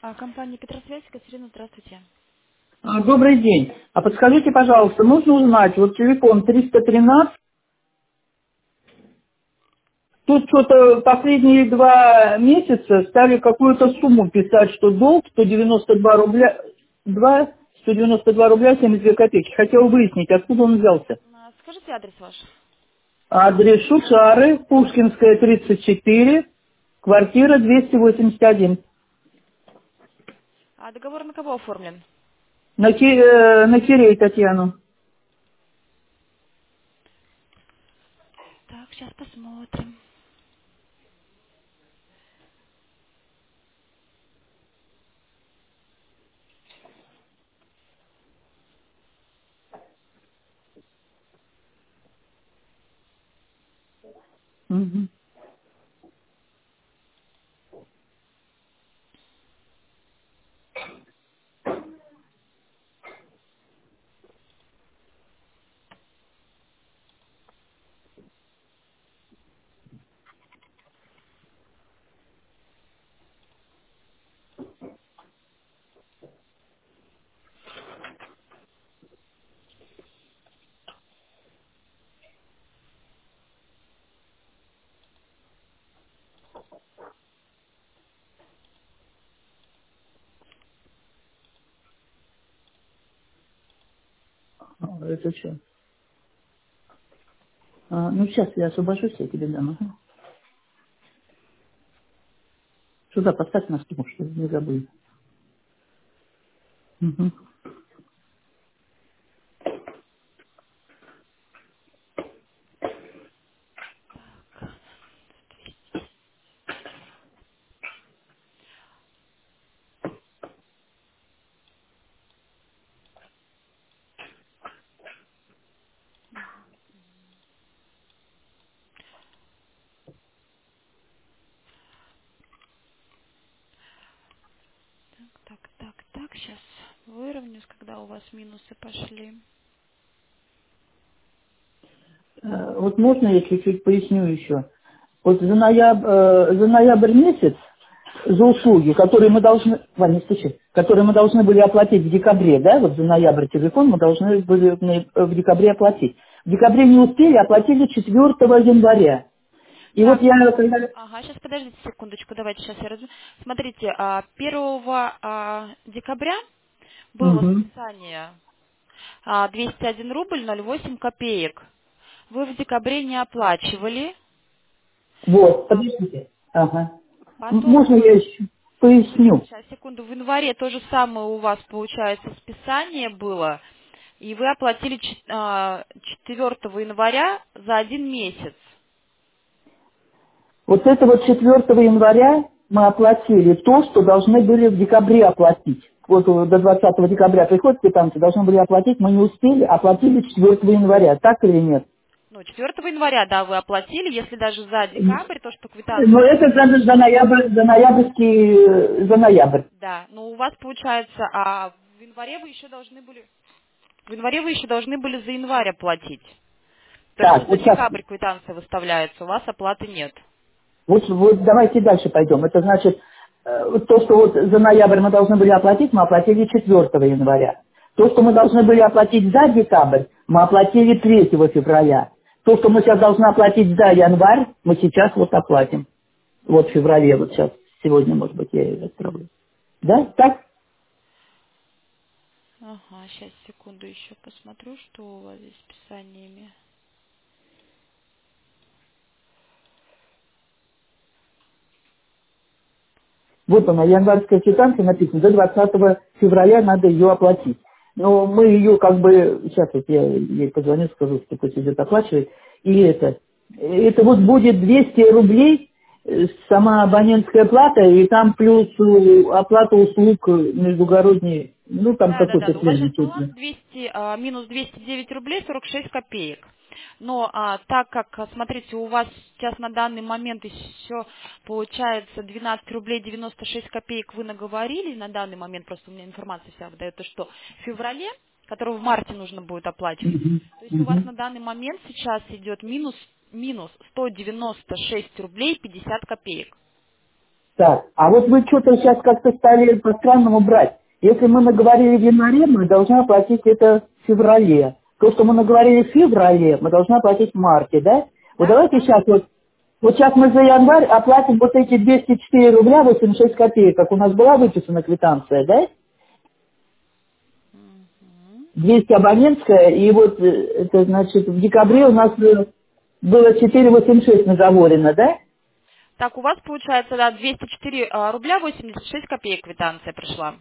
Компания Петросвязь, Екатерина, здравствуйте. Добрый день. А подскажите, пожалуйста, нужно узнать, вот телефон 313, тут что-то последние 2 месяца стали какую-то сумму писать, что долг 192 рубля, 192 рубля 72 копейки. Хотел выяснить, откуда он взялся. Скажите адрес ваш. Адрес Шушары, Пушкинская, 34, квартира 281. Договор на кого оформлен? На Кирей Татьяну. Так, сейчас посмотрим. Мгм. Это что? Ну, сейчас я освобожусь, я тебе дам. Ага. Сюда поставь на стул, чтобы не забыл. Мгм. Так, сейчас выровняюсь, когда у вас минусы пошли. Вот можно я чуть-чуть поясню еще? Вот за ноябрь месяц за услуги, которые мы должны, Ваня, не стучи, которые мы должны были оплатить в декабре, да, вот за ноябрь телефон мы должны были в декабре оплатить. В декабре не успели, оплатили 4 января. И вот Так, я, когда... ага, сейчас подождите секундочку, давайте сейчас я разберу. Смотрите, 1 декабря было Мгм. списание 201 рубль 08 копеек. Вы в декабре не оплачивали, Вот, подождите. Ага. потом Можно я еще поясню? сейчас, секунду. В январе то же самое у вас, получается, списание было, и вы оплатили 4 января за 1 месяц. Вот это вот 4 января мы оплатили то, что должны были в декабре оплатить. Вот до 20 декабря приходит квитанция, должны были оплатить, мы не успели, оплатили 4 января. Так или нет? Ну, 4 января, да, вы оплатили, если даже за декабрь, то, что Но квитанция это за ноябрь. да, но у вас получается, в январе вы еще должны были за январь оплатить. То, что Так, за вот сейчас, декабрь квитанция выставляется, у вас оплаты нет. вот давайте дальше пойдем. Это значит, вот то, что вот за ноябрь мы должны были оплатить, мы оплатили 4 января. То, что мы должны были оплатить за декабрь, мы оплатили 3 февраля. То, что мы сейчас должны оплатить за январь, мы сейчас вот оплатим. Вот в феврале, вот сейчас, сегодня, может быть, я ее отправлю. Да? Так? Ага, сейчас, секунду, еще посмотрю, что у вас здесь с списаниями. Вот она, январская квитанция написана, до 20 февраля надо ее оплатить. Но мы ее как бы, сейчас вот я ей позвоню, скажу, что пусть идет оплачивать. И это вот будет 200 рублей, сама абонентская плата, и там плюс оплата услуг междугородней, ну там Да, да, да. какой-то У вас связи. сейчас баланс 200, минус 209 рублей 46 копеек. Но так как, смотрите, у вас сейчас на данный момент еще получается 12 рублей 96 копеек вы наговорили, на данный момент просто у меня информация вся выдает, то, что в феврале, которого в марте нужно будет оплачивать, Мгм, то есть у вас мгм. на данный момент сейчас идет минус 196 рублей 50 копеек. Так, а вот вы что-то сейчас как-то стали по-странному брать. Если мы наговорили в январе, мы должны оплатить это в феврале. То, что мы наговорили в феврале, мы должны оплатить в марте, да? Вот Да, давайте да. сейчас вот сейчас мы за январь оплатим вот эти 204 рубля 86 копеек, как у нас была выписана квитанция, да? Мгм. 200 абонентская, и вот это значит в декабре у нас было 4,86 наговорено, да? Так, у вас получается, да, 204 рубля 86 копеек квитанция пришла.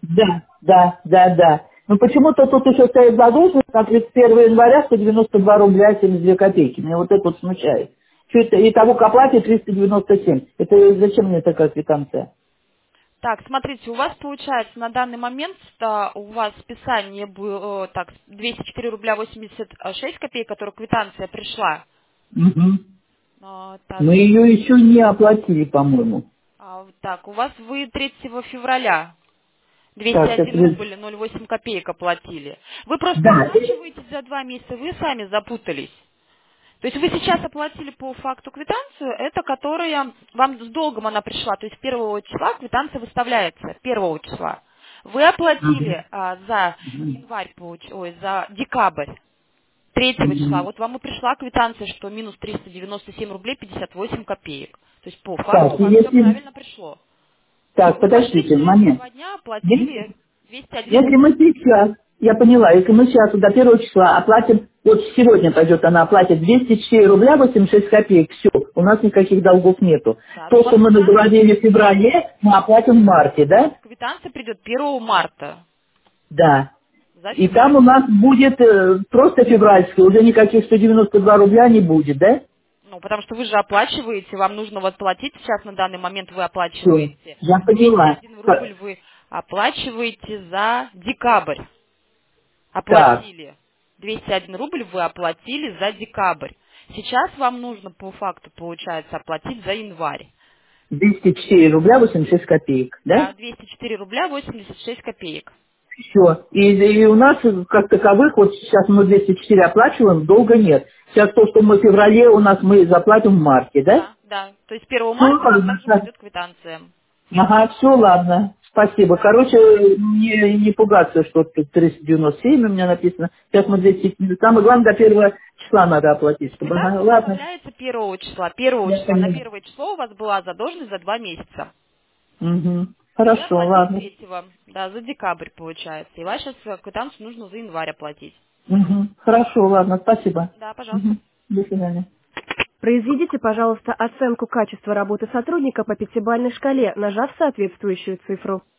Да. Но почему-то тут еще стоит задолженность на 31 января 192 рубля 72 копейки. Меня вот это вот смущает. Что это? Итого к оплате 397. Это зачем мне такая квитанция? Так, смотрите, у вас получается на данный момент у вас списание было, так, 204 рубля 86 копеек, которая квитанция пришла. Мгм. Так, Мы ее еще не оплатили, по-моему. так, у вас вы 3 февраля Так, 201 рубль 08 копеек оплатили. Вы просто да. оплачиваете за 2 месяца, вы сами запутались. То есть вы сейчас оплатили по факту квитанцию, это которая, вам с долгом она пришла, то есть 1 числа квитанция выставляется, 1 числа. Вы оплатили за январь, за декабрь, 3 числа, Мгм. вот вам и пришла квитанция, что минус 397 рублей 58 копеек. То есть по факту Так, вам все если... правильно пришло. Так, Вы пошли подождите, через момент. 2 дня, Если оплатили 201 если рубль. мы сейчас, я поняла, если мы сейчас до 1 числа оплатим, вот сегодня пойдет, она оплатит 204 рубля 86 копеек, все, у нас никаких долгов нету. Да, но у То, вас что мы договорили в феврале, мы оплатим в марте, да? квитанция придет 1 марта Да. за И там февраль. у нас будет просто февральский, уже никаких 192 рубля не будет, да? Ну, потому что вы же оплачиваете, вам нужно вот платить сейчас на данный момент вы Все, оплачиваете. я поняла. 201 рубль вы оплачиваете за декабрь. Так, Оплатили. 201 рубль вы оплатили за декабрь. Сейчас вам нужно по факту, получается, оплатить за январь. 204 рубля 86 копеек, да? Да, 204 рубля 86 копеек. Все. И у нас, как таковых, вот сейчас мы 204 оплачиваем, долго нет. Сейчас то, что мы в феврале, у нас мы заплатим в марте, да? Да, да. То есть 1 Все, марта вам ладно. также пойдет квитанция. Ага, все, ладно. Спасибо. Да. Короче, не пугаться, что тут 397 у меня написано. Сейчас мы 200. Самое главное, до 1 числа надо То оплатить, есть чтобы... Ага, квитанция ладно. выставляется 1 числа. 1 Я числа. На поняла. 1 число у вас была задолженность за 2 месяца. Угу. Вы Хорошо, оплатили ладно. 3-го, да, за декабрь получается. И вас сейчас квитанцию нужно за январь оплатить. Угу. Хорошо, ладно, спасибо. Да, пожалуйста. Угу. До свидания. Произведите, пожалуйста, оценку качества работы сотрудника по пятибалльной шкале, нажав соответствующую цифру.